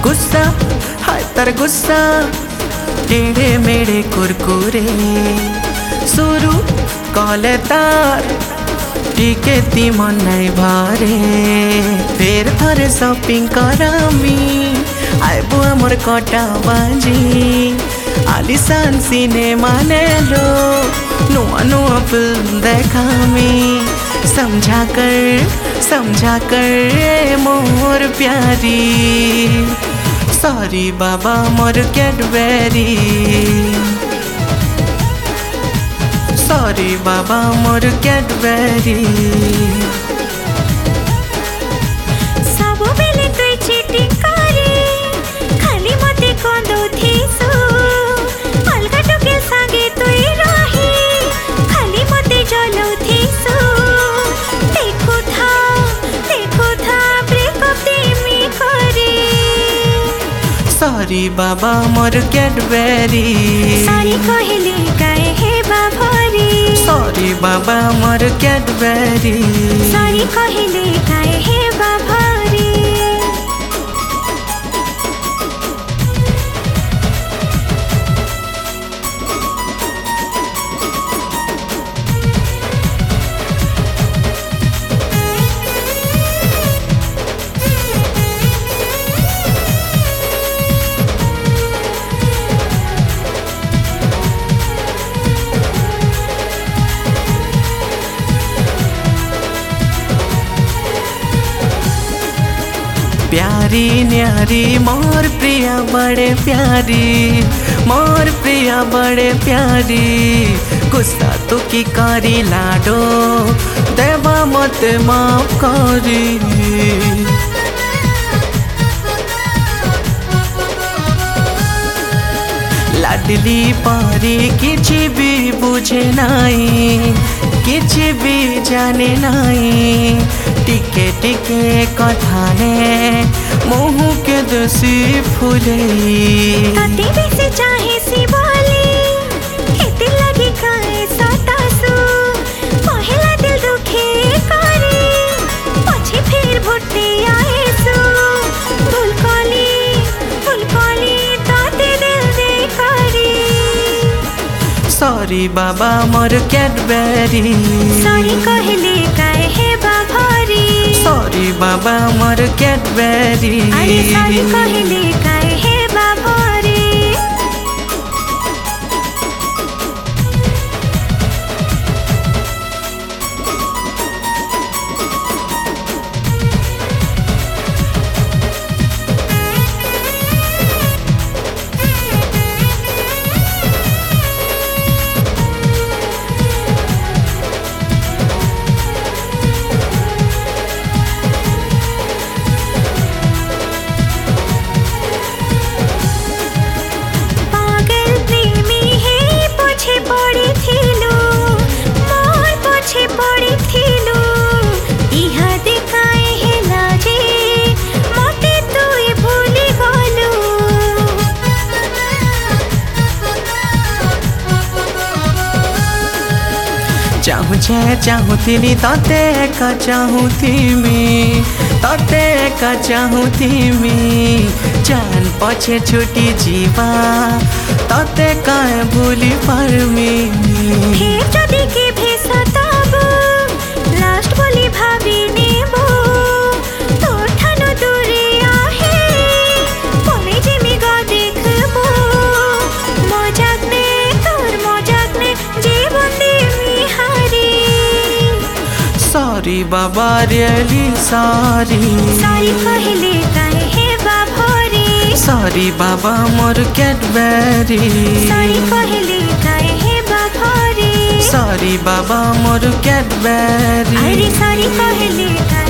गुस्सा हाय तर गुस्सा टेढ़े मेढ़े कुरकुरे शुरू कले तार टिके ती मन नहीं भारे फेर थरे शॉपिंग करामी आइबो आमर कटा बाजी आलिशान सिनेमा नेलो नुआ नुआ फिल्म देखामी समझा कर मोर प्यारी सॉरी बाबा मोर कैडबेरी सॉरी बाबा मोर कैडबेरी सब बेले तुई चीटिंग करे खाली मते कंदोथिसु अलगा टोके संगे तुई रही खाली मते जलौथिसु देखो था ब्रेकअप देमी करे सॉरी बाबा मोर कैडबेरी सॉरी कहले काहे हे बाभरी सॉरी बाबा मोर कैडबेरी सॉरी कहले काहे हे बाभरी प्यारी न्यारी मोर प्रिया बड़े प्यारी मोर प्रिया बड़े प्यारी गुस्सा तो की करी लाडो देवा मत माफ करी लाडली पारी किछि भी बुझे नाई किछि भी जाने नाई टिके टिके कथाने मुँह के दसी फूले तते बेसे चाहे सी बोली हेते लगी काए सतासु पहला दिल दुखे करे पछे फिर भुट्टे आएसु फुल कली ताते दिल दे करे सॉरी बाबा मोर कैडबेरी सॉरी कहले काहे हे बाभरी सॉरी बाबा मोर कैडबेरी अरे सॉरी कहले काहे हे बाभरी चाहूतिनी तते का चाहूतिमी जान पछे छुटी जीवा तते का भूली परमी फिर जदि के भेसा तब लास्ट बोली भाभी नेबो तोर ठानो दूरे आहे पमे जेमी गा देखबो मजाक ने जीवन देमी हारी सॉरी बाबा रियली सॉरी कहले काहे हे बाभरी सॉरी बाबा मोर कैडबेरी सॉरी कहले काहे हे बाभरी सॉरी बाबा मोर कैडबेरी अरे सॉरी कहले काहे